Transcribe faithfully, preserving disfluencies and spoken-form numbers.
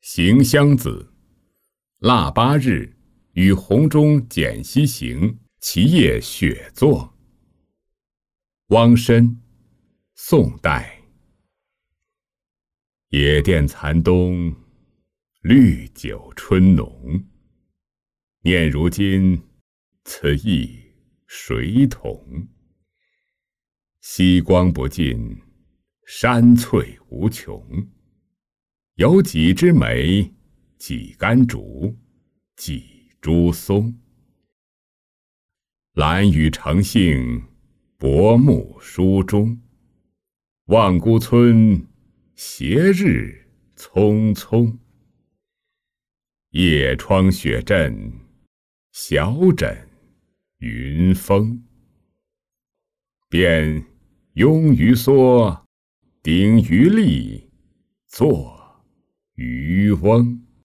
行香子，腊八日，与洪钟简西行，其夜雪作。汪申，宋代。野店残冬，绿酒春浓。念如今，此意谁同？夕光不尽，山翠无穷。有几枝梅，几竿竹，几株松。兰屿成杏，薄暮书中。望孤村，斜日匆匆。夜窗雪阵，小枕云峰。便拥于梭，顶于笠，坐渔翁。